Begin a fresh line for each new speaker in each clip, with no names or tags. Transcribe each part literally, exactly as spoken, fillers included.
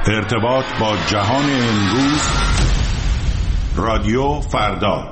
ارتباط با جهان امروز، رادیو فردا.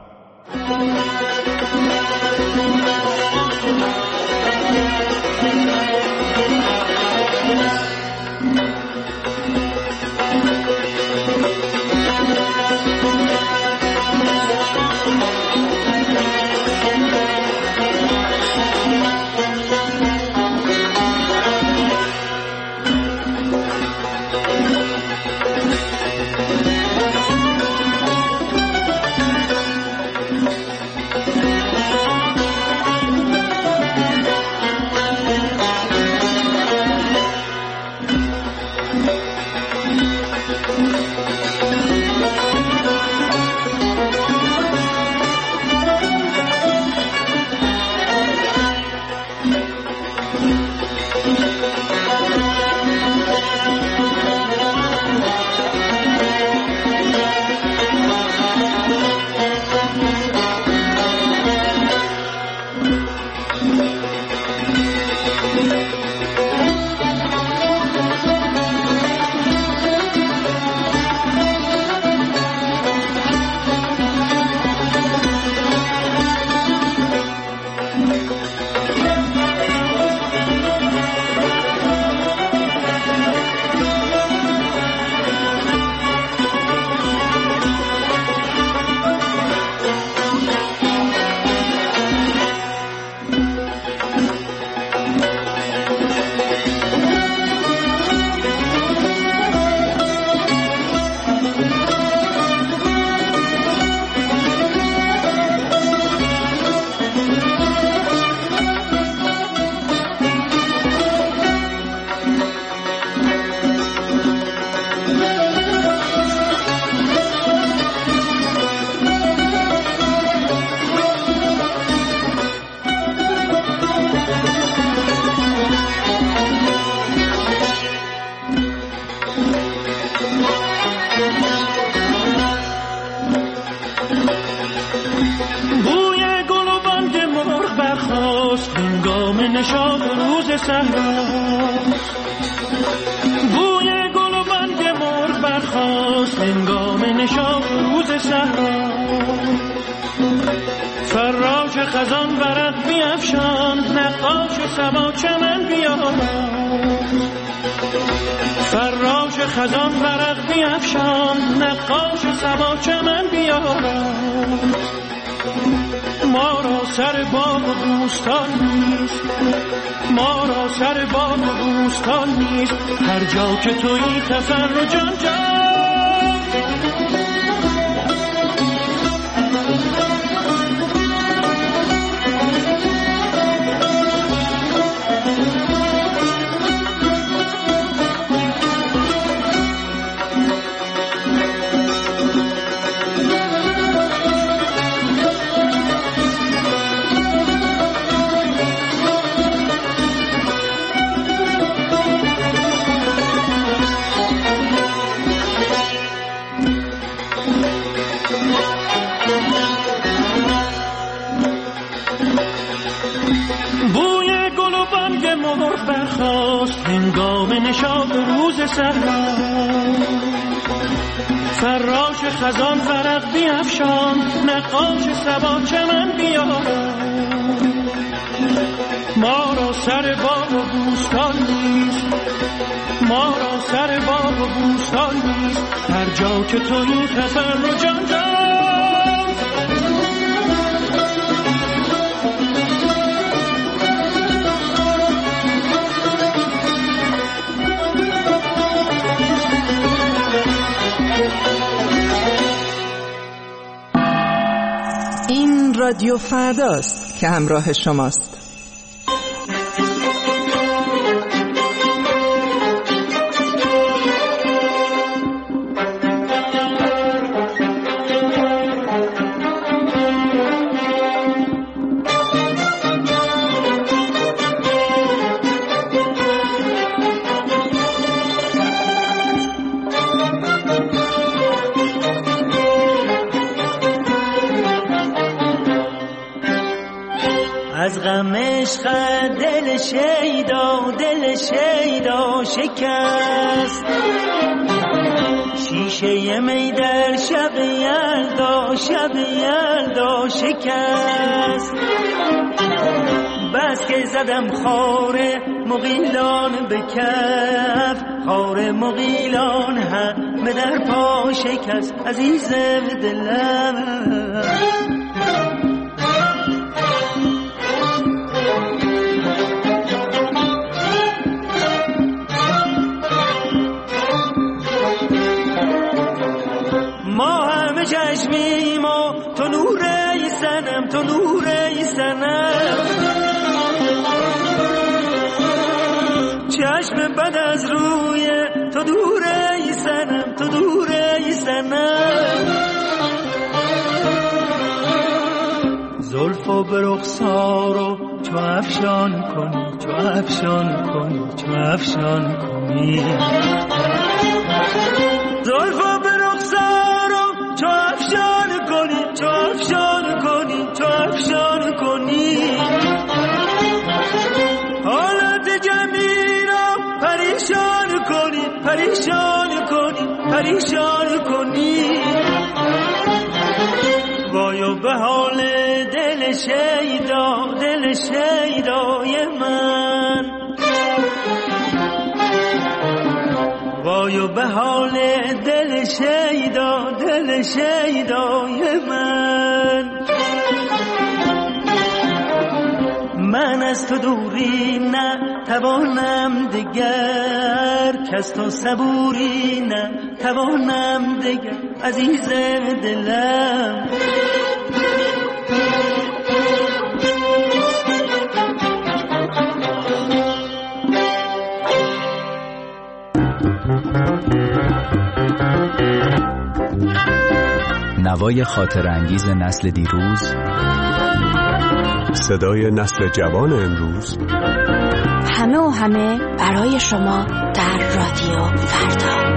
هر جا که تویی تفر و جان جان فراش خزان ورق بیفشان نقاش صبا چمن بیارم ما را سر باغ و بوستان نیست ما را سر باغ و بوستان نیست هر جا که تویی تفر و جان جان
این رادیو فرداست که همراه شماست.
از غم عشق دل شیدا دل شیدا شکست، شیشه می در شب یلدا شب یلدا شکست. بس که زدم خار مغیلان به کف، خار مغیلان همه در پا شکست. عزیز دلم ما همه چشمیم و تو نوره سنم، تو نوره سنم. چشم بد از روی تو دوره سنم، تو دوره سنم. زلف و به رخسار و چو افشان کنی، چو افشان کنی، چو افشان کنی. زلف و به رخسار و چو افشان کنی، چو افشان کنی، چو افشان کنی. حالت جمعی را پریشان کنی، پریشان کنی، پریشان کنی. وایو به حال دل شیدا، دل شیدای من. وایو به حال دل شیدا، دل شیدای من. من از تو دوری نه توانم دگر، کس تو صبوری نه توانم دگر. عزیز دلم
نوای خاطر انگیز نسل دیروز،
صدای نسل جوان امروز.
همه و همه برای شما در رادیو فردا.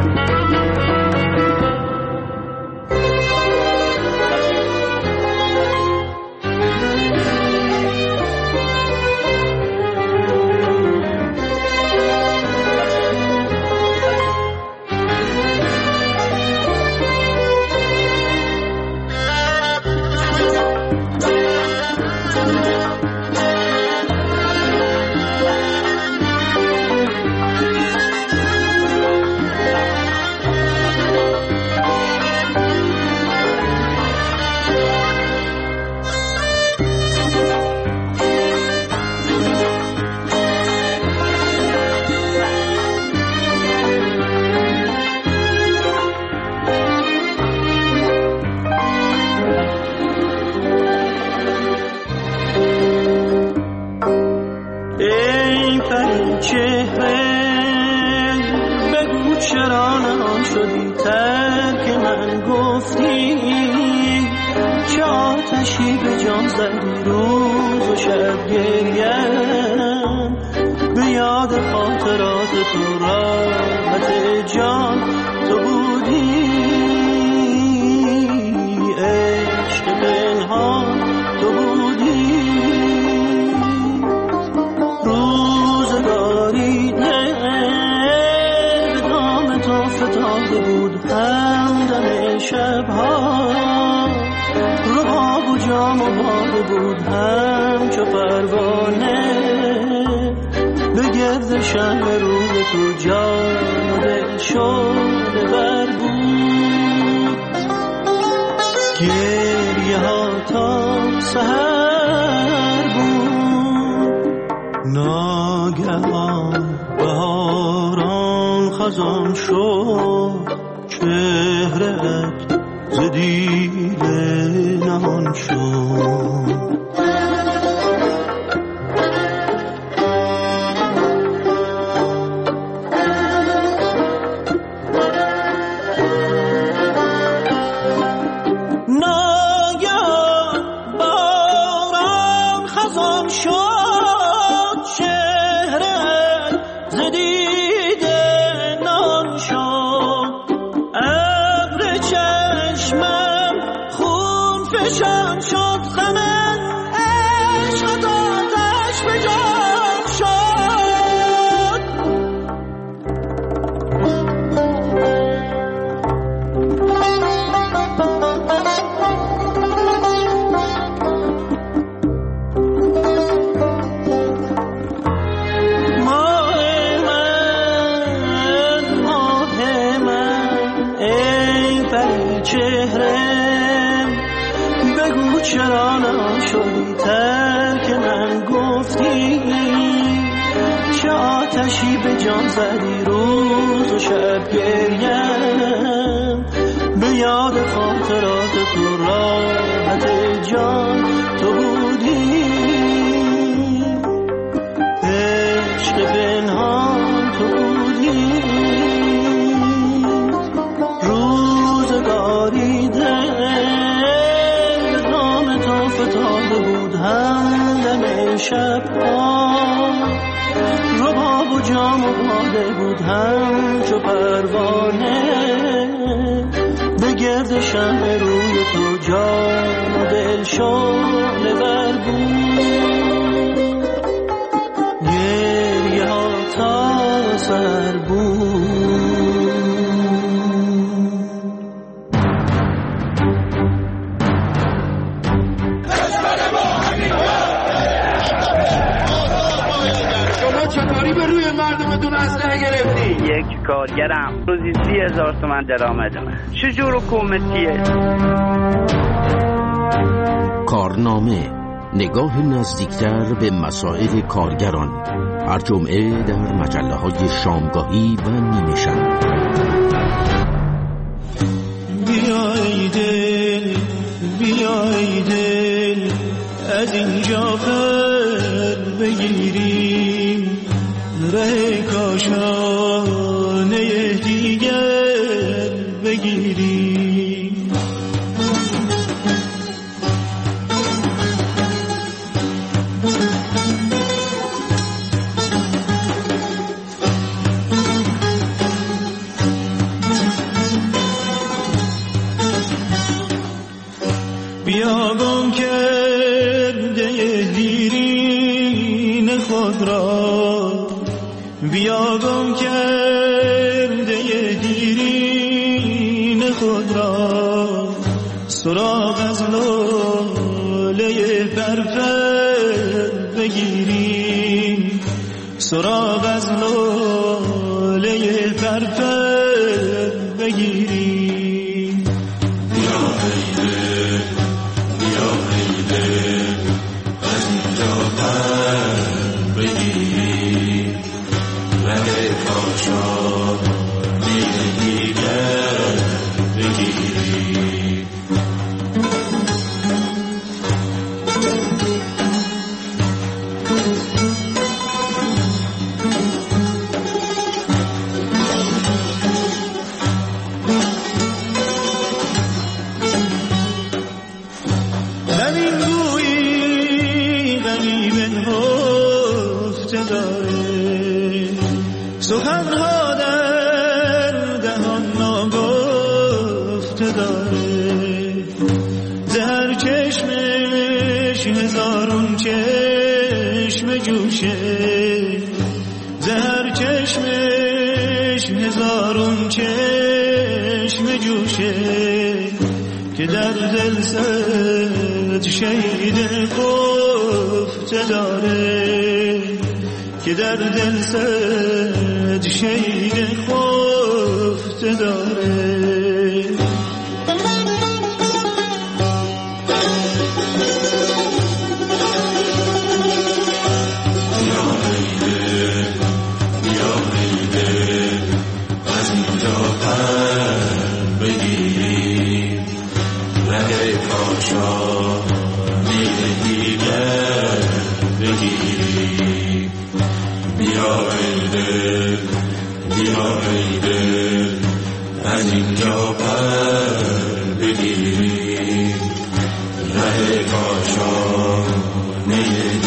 عشق آتش به جان شد. چرا نشدی ترک من گفتی چه آتشی به جان زدی روز و شب گریم به یاد خاطرات تو راحت جان تو بودی عشق پنهان تو بودی روزگاری دل نام تو فتاده بود همدم شبها رباب و جام و باده بود همچو پروانه به گرد شمع روی تو جان و دل شعله ور بود گریه ها تا سر بود.
چطوری به روی مردمتون اسلحه گرفتی؟
یک کارگرم روزی سی هزار تومن درآمدمه. چجور حکومتیه؟
کارنامه، نگاه نزدیکتر به مسائل کارگران، هر جمعه در مجله های شامگاهی و نیمه شب.
بیا ای دل بیا ای دل از اینجا پر بگیریم ره کاشانه دیگر بگیریم. بیا گم کرده دیرین خود را بیا گم کرده دیرین خود را سراغ از لاله پرپر بگیریم سراغ از لاله پرپر بگیریم.
بیا ایده بیا ایده از اینجا پر بگیریم رده کاشان دیگر بگیریم.
زمین گویی غریب هفته داره سخنها در دهان ناگفته داره زهر چشمش هزارون چشم جوشه زهر چشمش هزارون چشم جوشه که در دل صد شهید گفته داره که در دل صد شهید گفته داره.
از اینجا پر بگیریم ره کاشانه